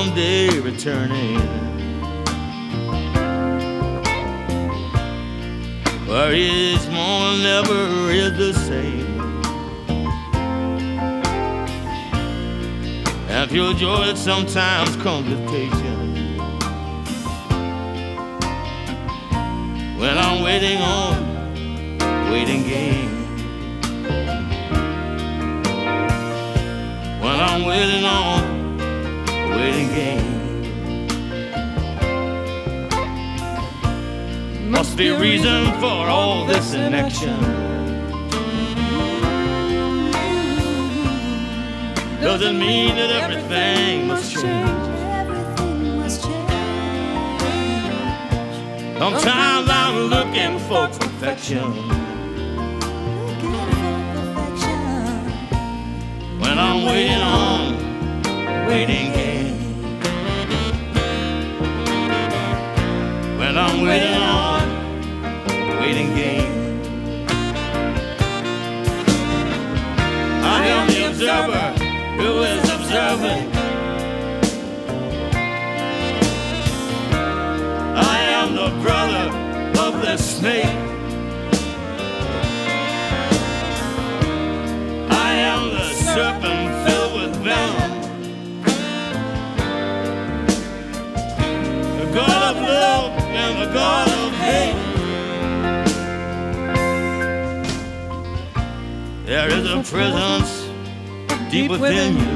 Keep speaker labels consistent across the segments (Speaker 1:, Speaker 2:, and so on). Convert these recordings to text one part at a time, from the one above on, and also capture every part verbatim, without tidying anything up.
Speaker 1: someday returning, where each morning never is the same. And pure joy sometimes comes with patience, when I'm waiting on waiting game. When I'm waiting on waiting game. Must be a reason for all this inaction. Doesn't mean that everything must change. Sometimes I'm looking for perfection, when I'm waiting on waiting game. When I'm waiting on waiting game. I am the observer who is observing. I am the brother of the snake. I am the serpent filled with venom. The God of love and the God of hate. There is a presence deep within you.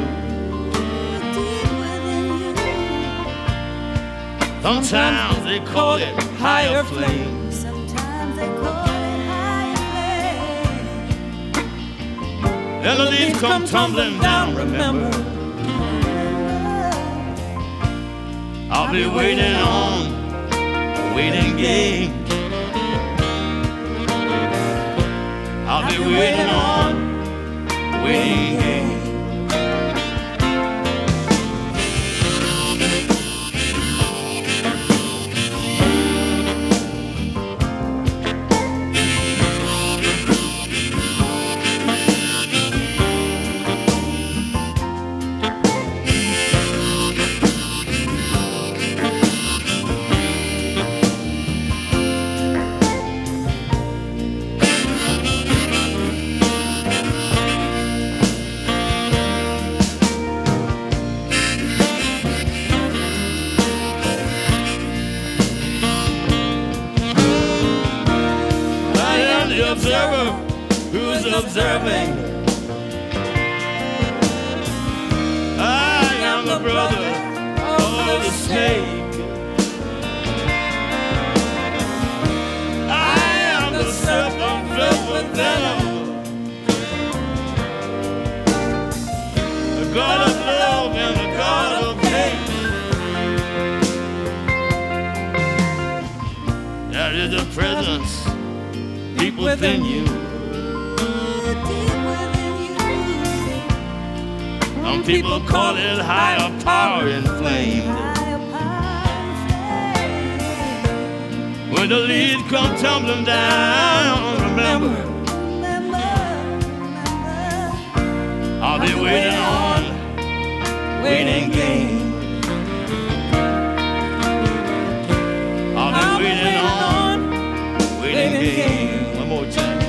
Speaker 1: Sometimes they call it higher flame.
Speaker 2: Sometimes they call it higher flame.
Speaker 1: And the leaves come tumbling down, remember. I'll be waiting on waiting game. I'll be waiting on waiting game. The observer who's observing. I am the brother of the snake. I am the serpent filled with venom. The God of love and the God of hate. There is a presence deep within you. Some people call it higher power inflamed. When the leaves come tumbling down, remember, I'll be waiting on waiting game. I'll be waiting on waiting game. One more time.